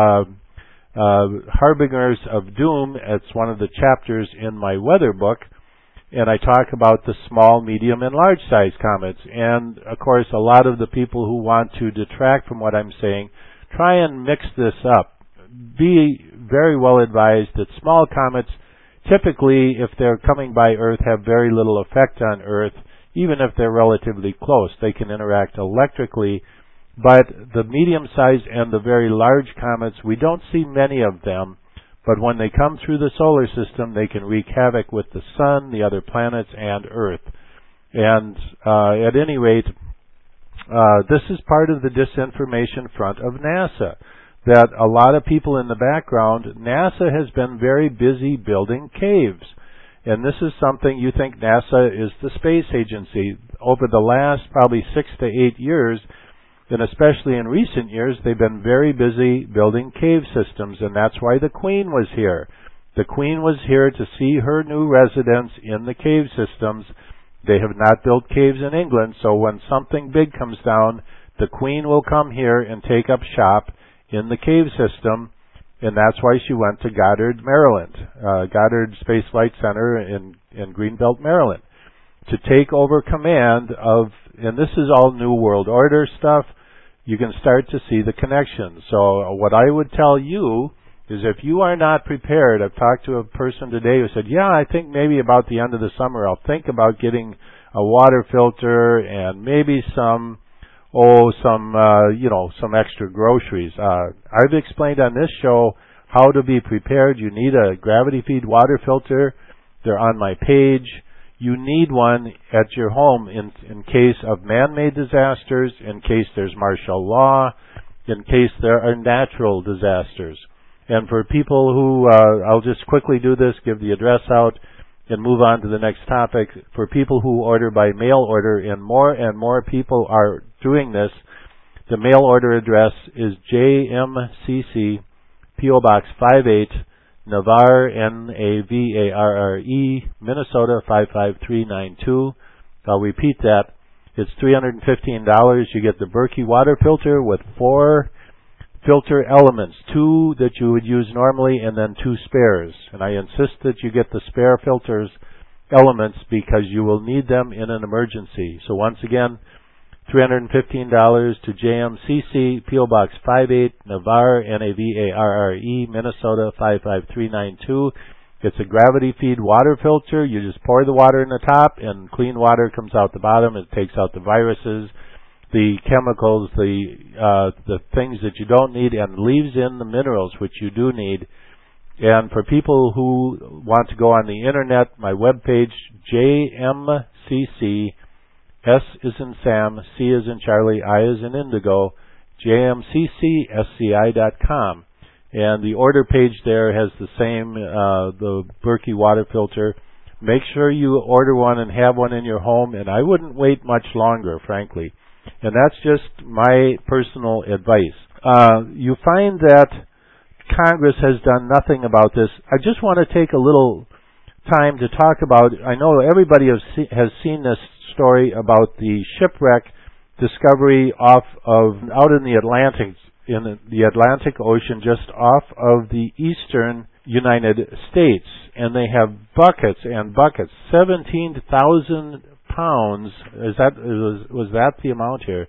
Speaker 2: harbingers of doom. It's one of the chapters in my weather book, and I talk about the small, medium, and large-size comets. And, of course, a lot of the people who want to detract from what I'm saying try and mix this up. Be very well advised that small comets, typically, if they're coming by Earth, have very little effect on Earth. Even if they're relatively close, they can interact electrically. But the medium-sized and the very large comets, we don't see many of them. But when they come through the solar system, they can wreak havoc with the Sun, the other planets, and Earth. And at any rate, this is part of the disinformation front of NASA. That a lot of people in the background, NASA has been very busy building caves. And this is something, you think NASA is the space agency. Over the last probably 6 to 8 years, and especially in recent years, they've been very busy building cave systems, and that's why the Queen was here. The Queen was here to see her new residence in the cave systems. They have not built caves in England, so when something big comes down, the Queen will come here and take up shop in the cave system, and that's why she went to Goddard, Maryland, Goddard Space Flight Center in Greenbelt, Maryland, to take over command of, and this is all New World Order stuff. You can start to see the connection. So what I would tell you is, if you are not prepared, I've talked to a person today who said, yeah, I think maybe about the end of the summer I'll think about getting a water filter and maybe some extra groceries. I've explained on this show how to be prepared. You need a gravity feed water filter. They're on my page. You need one at your home in case of man-made disasters, in case there's martial law, in case there are natural disasters. And for people who, I'll just quickly do this, give the address out, and move on to the next topic. For people who order by mail order, and more people are doing this, the mail order address is JMCC, P.O. Box 58, Navarre, Navarre, Minnesota 55392. I'll repeat that. It's $315. You get the Berkey water filter with 4 filter elements, 2 that you would use normally and then 2 spares. And I insist that you get the spare filters elements because you will need them in an emergency. So once again, $315 to JMCC, P.O. Box 58, Navarre, Navarre, Minnesota 55392. It's a gravity feed water filter. You just pour the water in the top and clean water comes out the bottom. It takes out the viruses, the chemicals, the things that you don't need, and leaves in the minerals which you do need. And for people who want to go on the internet, my webpage, JMCC, S is in Sam, C is in Charlie, I is in Indigo, jmccsci.com. And the order page there has the same, the Berkey water filter. Make sure you order one and have one in your home, and I wouldn't wait much longer, frankly. And that's just my personal advice. You find that Congress has done nothing about this. I just want to take a little time to talk about, I know everybody has seen this story about the shipwreck discovery out in the Atlantic Ocean, just off of the eastern United States, and they have buckets and buckets, 17,000 pounds. Was that the amount here?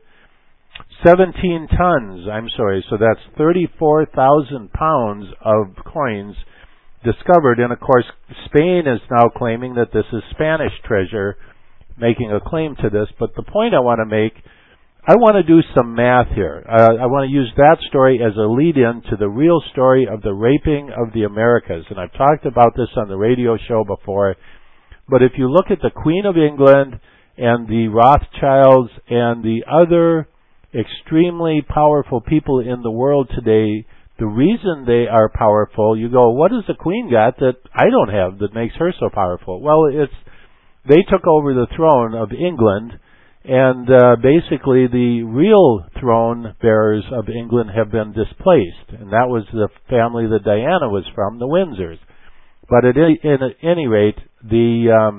Speaker 2: 17 tons. I'm sorry. So that's 34,000 pounds of coins discovered, and of course, Spain is now claiming that this is Spanish treasure, making a claim to this. But the point I want to make, I want to do some math here. I want to use that story as a lead-in to the real story of the raping of the Americas. And I've talked about this on the radio show before. But if you look at the Queen of England and the Rothschilds and the other extremely powerful people in the world today, the reason they are powerful, you go, what has the Queen got that I don't have that makes her so powerful? Well, they took over the throne of England, and basically the real throne bearers of England have been displaced, and that was the family that Diana was from, the Windsors. But at any rate, the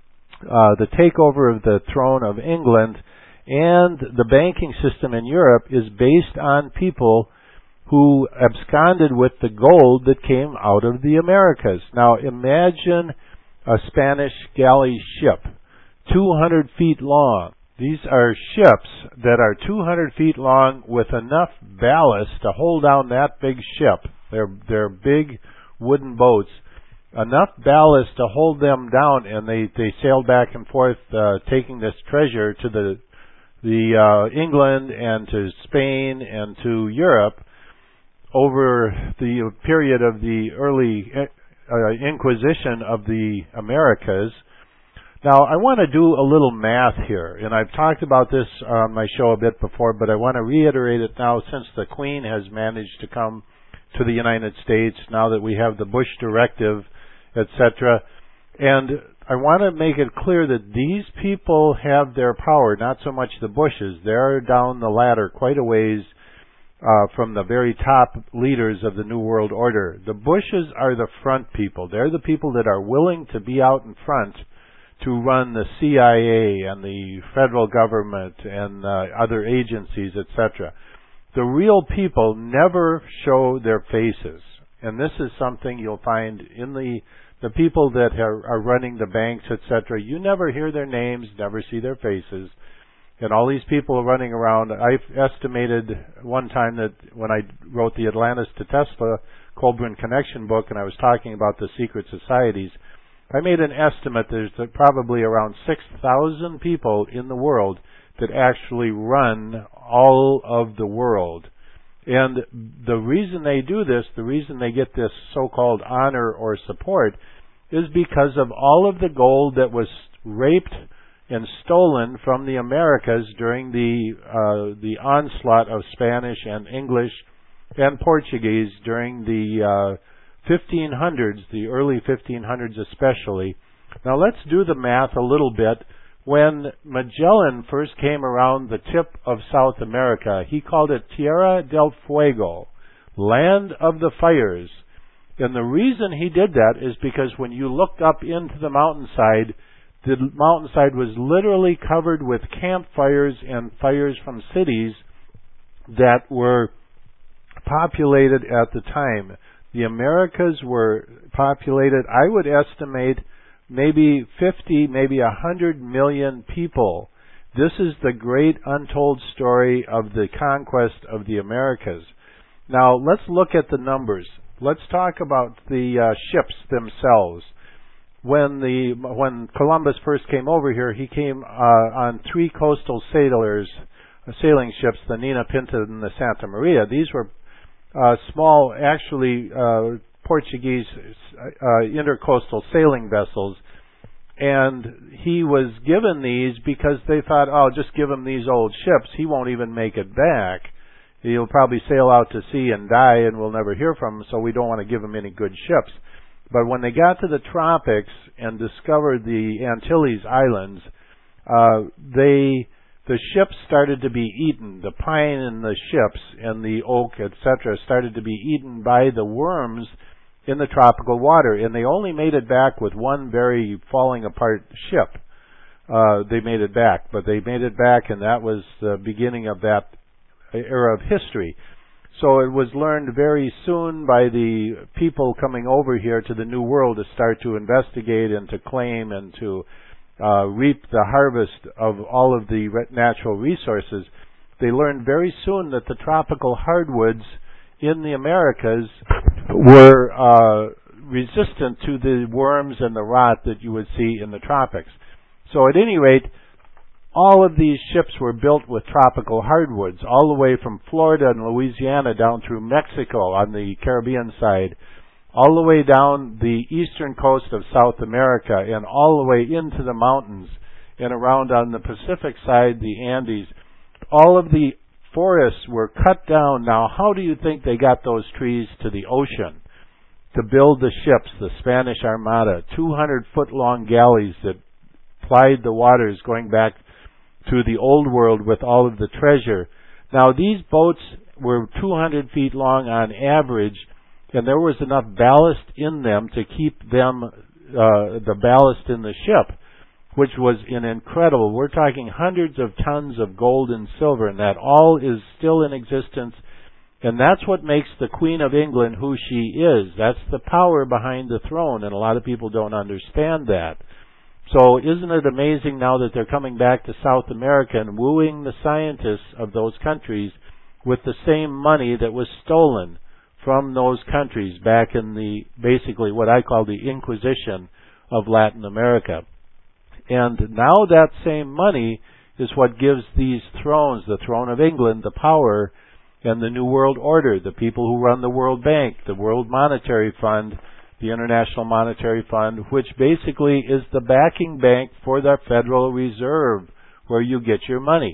Speaker 2: takeover of the throne of England and the banking system in Europe is based on people who absconded with the gold that came out of the Americas. Now imagine a Spanish galley ship, 200 feet long. These are ships that are 200 feet long with enough ballast to hold down that big ship. They're big wooden boats. Enough ballast to hold them down, and they sailed back and forth, taking this treasure to the England and to Spain and to Europe over the period of the early Inquisition of the Americas. Now, I want to do a little math here, and I've talked about this on my show a bit before, but I want to reiterate it now since the Queen has managed to come to the United States, now that we have the Bush Directive, etc. And I want to make it clear that these people have their power, not so much the Bushes. They're down the ladder quite a ways from the very top leaders of the New World Order. The Bushes are the front people. They're the people that are willing to be out in front to run the CIA and the federal government and other agencies, etc. The real people never show their faces. And this is something you'll find in the people that are running the banks, etc. You never hear their names, never see their faces. And all these people are running around. I've estimated one time that when I wrote the Atlantis to Tesla Colburn Connection book and I was talking about the secret societies, I made an estimate there's probably around 6,000 people in the world that actually run all of the world. And the reason they do this, the reason they get this so-called honor or support, is because of all of the gold that was raped and stolen from the Americas during the onslaught of Spanish and English and Portuguese during the 1500s, the early 1500s especially. Now let's do the math a little bit. When Magellan first came around the tip of South America, he called it Tierra del Fuego, land of the fires. And the reason he did that is because when you looked up into the mountainside was literally covered with campfires and fires from cities that were populated at the time. The Americas were populated, I would estimate, maybe 50, maybe 100 million people. This is the great untold story of the conquest of the Americas. Now, let's look at the numbers. Let's talk about the ships themselves. When Columbus first came over here, he came on 3 coastal sailing ships, the Nina, Pinta, and the Santa Maria. These were small, actually Portuguese intercoastal sailing vessels. And he was given these because they thought, oh, just give him these old ships. He won't even make it back. He'll probably sail out to sea and die, and we'll never hear from him, so we don't want to give him any good ships. But when they got to the tropics and discovered the Antilles Islands, the ships started to be eaten. The pine in the ships and the oak, etc., started to be eaten by the worms in the tropical water, and they only made it back with one very falling apart ship. They made it back, but they made it back, and that was the beginning of that era of history. So it was learned very soon by the people coming over here to the New World to start to investigate and to claim and to reap the harvest of all of the natural resources. They learned very soon that the tropical hardwoods in the Americas were resistant to the worms and the rot that you would see in the tropics. So at any rate, all of these ships were built with tropical hardwoods, all the way from Florida and Louisiana down through Mexico on the Caribbean side, all the way down the eastern coast of South America, and all the way into the mountains and around on the Pacific side, the Andes. All of the forests were cut down. Now, how do you think they got those trees to the ocean to build the ships, the Spanish Armada, 200-foot-long galleys that plied the waters going back to the Old World with all of the treasure? Now, these boats were 200 feet long on average, and there was enough ballast in them to keep them, the ballast in the ship, which was incredible. We're talking hundreds of tons of gold and silver, and that all is still in existence. And that's what makes the Queen of England who she is. That's the power behind the throne, and a lot of people don't understand that. So isn't it amazing now that they're coming back to South America and wooing the scientists of those countries with the same money that was stolen from those countries back in the, basically what I call the Inquisition of Latin America. And now that same money is what gives these thrones, the throne of England, the power, and the New World Order, the people who run the World Bank, the World Monetary Fund, the International Monetary Fund, which basically is the backing bank for the Federal Reserve, where you get your money.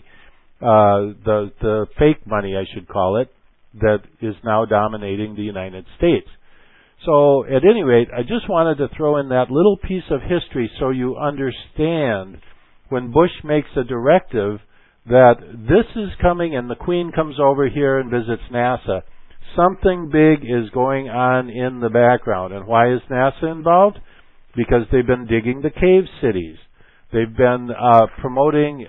Speaker 2: The fake money, I should call it, that is now dominating the United States. So, at any rate, I just wanted to throw in that little piece of history so you understand when Bush makes a directive that this is coming and the Queen comes over here and visits NASA. Something big is going on in the background. And why is NASA involved? Because they've been digging the cave cities. They've been promoting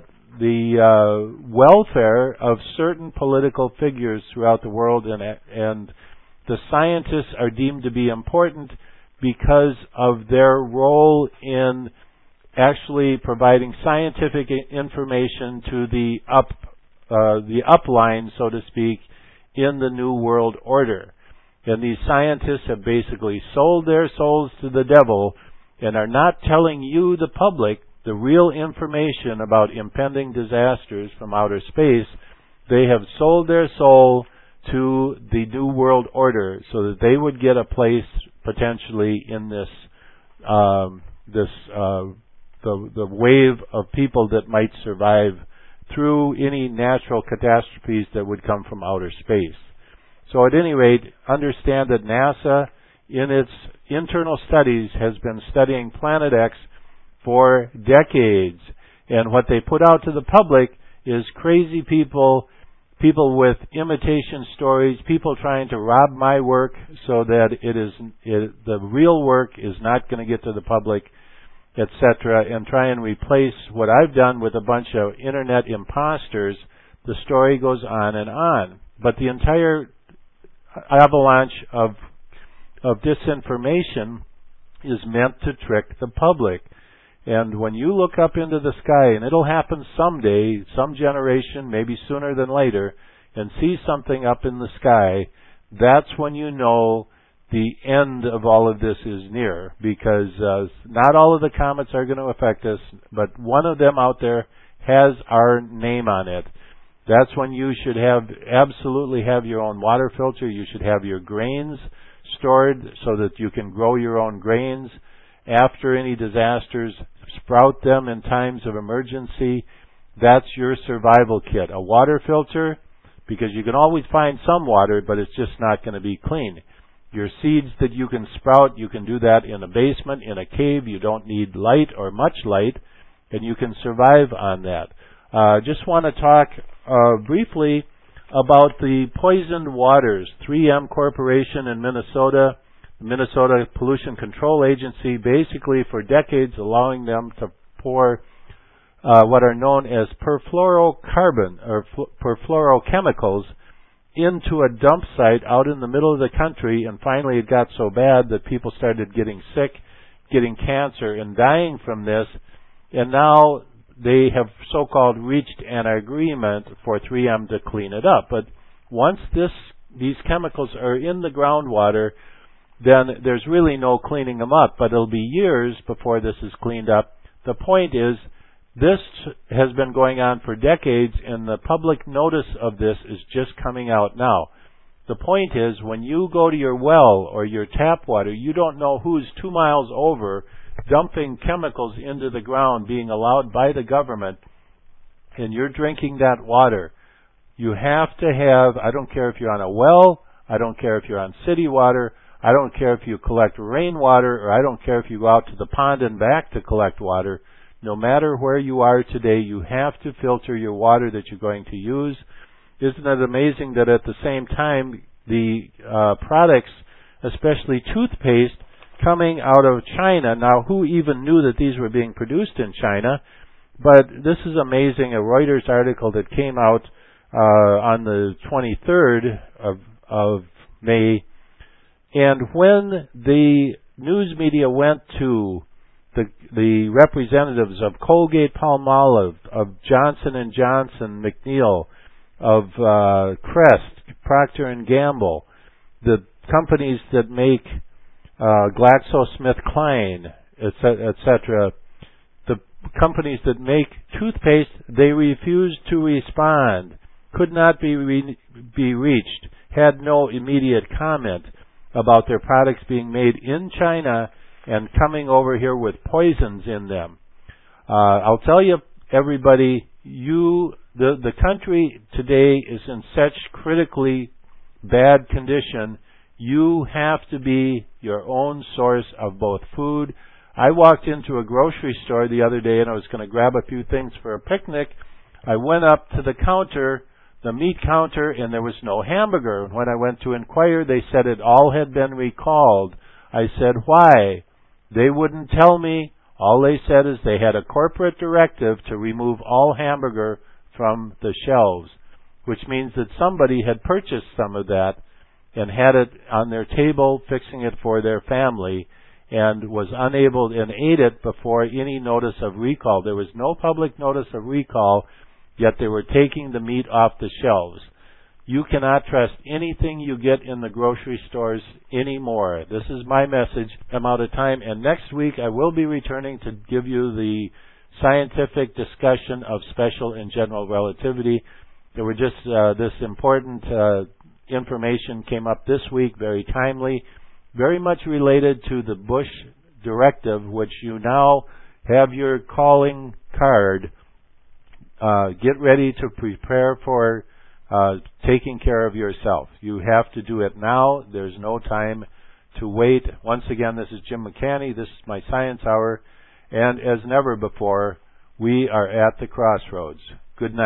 Speaker 2: the welfare of certain political figures throughout the world, and the scientists are deemed to be important because of their role in actually providing scientific information to the upline, so to speak, in the New World Order. And these scientists have basically sold their souls to the devil and are not telling you, the public, the real information about impending disasters from outer space. They have sold their soul to the New World Order so that they would get a place potentially in this the wave of people that might survive through any natural catastrophes that would come from outer space. So at any rate, understand that NASA, in its internal studies, has been studying Planet X for decades. And what they put out to the public is crazy people with imitation stories, people trying to rob my work so that the real work is not going to get to the public, etc., and try and replace what I've done with a bunch of internet imposters. The story goes on and on. But the entire avalanche of disinformation is meant to trick the public. And when you look up into the sky, and it'll happen someday, some generation, maybe sooner than later, and see something up in the sky, that's when you know the end of all of this is near, because not all of the comets are going to affect us, but one of them out there has our name on it. That's when you should absolutely have your own water filter. You should have your grains stored so that you can grow your own grains after any disasters, sprout them in times of emergency. That's your survival kit. A water filter, because you can always find some water, but it's just not going to be clean. Your seeds that you can sprout, you can do that in a basement, in a cave. You don't need light or much light, and you can survive on that. Just want to talk briefly about the poisoned waters. 3M Corporation in Minnesota, the Minnesota Pollution Control Agency, basically for decades allowing them to pour what are known as perfluorocarbon or perfluorochemicals into a dump site out in the middle of the country, and finally it got so bad that people started getting sick, getting cancer, and dying from this, and now they have so-called reached an agreement for 3M to clean it up. But once these chemicals are in the groundwater, then there's really no cleaning them up, but it'll be years before this is cleaned up. The point is, this has been going on for decades, and the public notice of this is just coming out now. The point is, when you go to your well or your tap water, you don't know who's 2 miles over dumping chemicals into the ground, being allowed by the government, and you're drinking that water. You have to have, I don't care if you're on a well, I don't care if you're on city water, I don't care if you collect rainwater, or I don't care if you go out to the pond and back to collect water. No matter where you are today, you have to filter your water that you're going to use. Isn't it amazing that at the same time, the products, especially toothpaste, coming out of China. Now, who even knew that these were being produced in China? But this is amazing. A Reuters article that came out on the 23rd of May. And when the news media went to the representatives of Colgate-Palmolive, of Johnson & Johnson, McNeil, of Crest, Procter & Gamble, the companies that make GlaxoSmithKline, etc., the companies that make toothpaste, they refused to respond, could not be reached, had no immediate comment about their products being made in China and coming over here with poisons in them. I'll tell you, everybody, the country today is in such critically bad condition. You have to be your own source of both food. I walked into a grocery store the other day and I was going to grab a few things for a picnic. I went up to the counter, the meat counter, and there was no hamburger. When I went to inquire, they said it all had been recalled. I said, why? They wouldn't tell me. All they said is they had a corporate directive to remove all hamburger from the shelves, which means that somebody had purchased some of that and had it on their table, fixing it for their family, and was unable and ate it before any notice of recall. There was no public notice of recall, yet they were taking the meat off the shelves. You cannot trust anything you get in the grocery stores anymore. This is my message. I'm out of time, and next week I will be returning to give you the scientific discussion of special and general relativity. There were just this important information came up this week, very timely, very much related to the Bush directive, which you now have your calling card. Get ready to prepare for taking care of yourself. You have to do it now. There's no time to wait. Once again, this is Jim McCanny. This is my Science Hour. And as never before, we are at the crossroads. Good night.